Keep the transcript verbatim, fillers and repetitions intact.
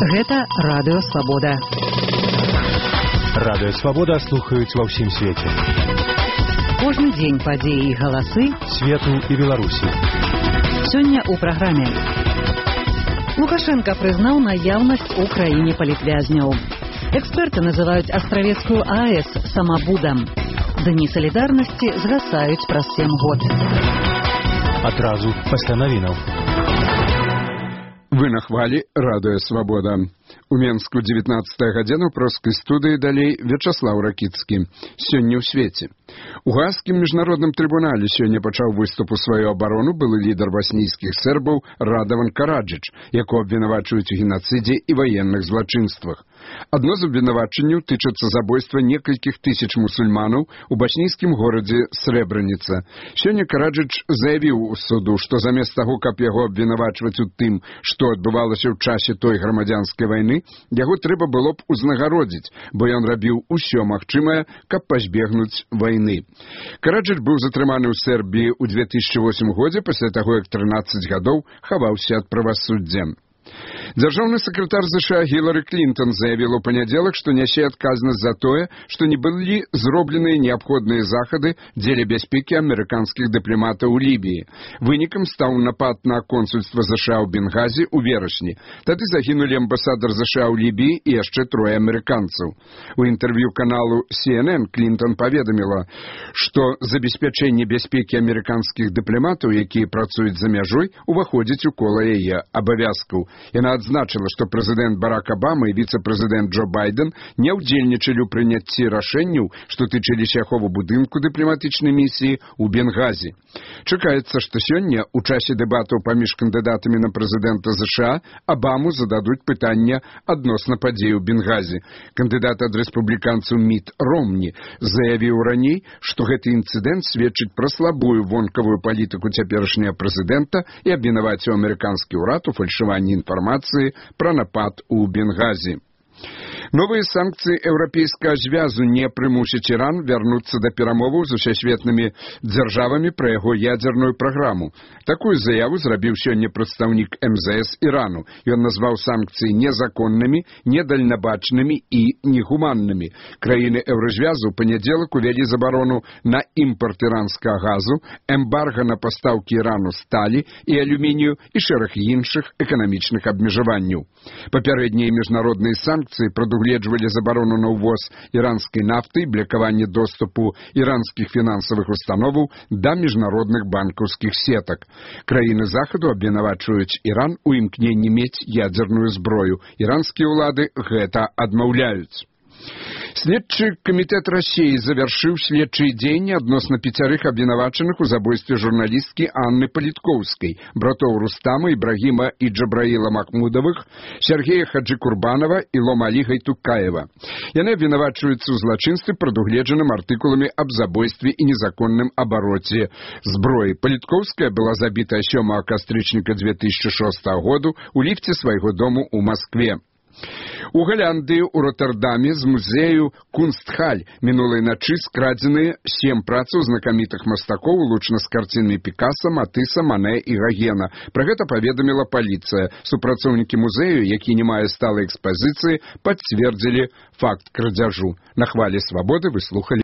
Гэта Радыё Свабода. Радыё Свабода слухаюць ва ўсім свеце. Кожны дзень падзеі і галасы свету і Беларусі. Сёння ў праграме. Лукашенко прызнаў наяўнасць у краіне палітвязняў. Эксперты называюць Астравецкую АЭС самабудам. Дні салідарнасці згасаюць праз сем год. Адразу пасля навінаў. Вы на хвалі Радыё Свабода. У Менску дзевятнаццатая гадзіна ў прускай студыі далей Вячаслаў Ракіцкі. Сёння ў свеце. У Гаагскім міжнародным трыбунале сёння пачаў выступ у сваю абарону былы лідар баснійскіх сербаў Радаван Караджыч, якого абвінавачваюць у генацыдзе і ваенных злачынствах. Адно з абвінавачанняў тычыцца забойства некалькіх тысяч мусульманаў у баснійскім горадзе Срэбраніца. Сёння Караджыч заявіў у суду, што замест таго, каб яго абвінавачваць у тым, што адбывалася ў часе той грамадзянскай вайны, яго трэба было б узнагародзіць, бо ён рабіў усё магчымае, каб пазбегнуць вайны. Караджыч быў затрыманы ў Сербіі ў две тысячы восьмым годзе пасля таго, як трынаццаць гадоў хаваўся ад правасуддзя. Дзяржаўны сакратар ЗША Гілары Клінтон заявіла ў панядзелак, што нясе адказнасць за тое, што не былі зробленыя неабходныя захады дзеля бяспекі амерыканскіх дыпламатаў у Лібіі. Вынікам стаў напад на консульства ЗША ў Бенгазі ў верасні. Тады загінулі амбасадар ЗША ў Лібіі і яшчэ трое амерыканцаў. У інтэрв'ю каналу Си Эн Эн Клінтон паведаміла, што забеспячэнне бяспекі амерыканскіх дыпламатаў, якія працуюць за мяжой, уваходзіць у кола яе абавязкаў. Яна адзначыла, што прэзідэнт Барак Абама і віцэ-прэзідэнт Джо Байден не ўдзельнічалі ў прыняцці рашэнняў, што тычыліся аховы будынку дыпламатычнай місіі ў Бенгазі. Чакаецца, што сёння ў часе дэбатаў паміж кандыдатамі на прэзідэнта ЗША Абаму зададуць пытання адносна падзей у Бенгазі. Кандыдат ад рэспубліканцаў Міт Ромні заявіў раней, што гэты інцыдэнт сведчыць пра слабую вонкавую палітыку цяперашняга прэзідэнта і абвінаваціў амерыканскі ўрад у фальшыванні інфармацыі пра напад у Бенгазі. Новыя санкцыі еўрапейскага звязу не прымусяць Іран вярнуцца да перамоваў з усесветнымі дзяржавамі пра яго ядзерную праграму. Такую заяву зрабіў сёння прадстаўнік эм зэ эс Ірану. Ён назваў санкцыі незаконнымі, недальнабачнымі і негуманнымі. Краіны еўразвязу ў панядзелак увялі забарону на імпарт іранскага газу, эмбарга на пастаўкі Ірану сталі і алюмінію і шэраг іншых эканамічных абмежаванняў. Папярэднія міжнародныя санкцыі прадугледжвалі забарону на ўвоз іранскай нафты і блакаванне доступу іранскіх фінансавых установаў да міжнародных банкаўскіх сетак. Краіны захаду абвінавачваюць Іран у імкненні мець ядзерную зброю. Іранскія ўлады гэта адмаўляюць. Следчы камітэт Расіі завяршыў следчыя дзеянні адносна пяцярых абвінавачаных у забойстве журналісткі Анны Паліткоўскай, братоў Рустама, Ібрагіма і Джабраіла Махмудавых, Сергея Хаджы-Курбанова і Ломалі Гайтукаева. Яны абвінавачваюцца ў злачынстве, прадугледжаным артыкуламі аб забойстве і незаконным абароце зброі. Паліткоўская была забітая сёмага кастрычніка две тысячы шостага году ў ліфце свайго дому ў Маскве. У Галяндыі ў Роттердаме з музею Кунстхаль мінулай начы скрадзеныя сем працаў знакамітых мастакоў, улучна з карцінамі Пікаса, Матыса, Мане і Гагена. Пра гэта паведаміла паліцыя. Супрацоўнікі музею, які не мае сталай экспазіцыі, пацвердзілі факт крадзяжу. На хвалі Свабоды вы слухалі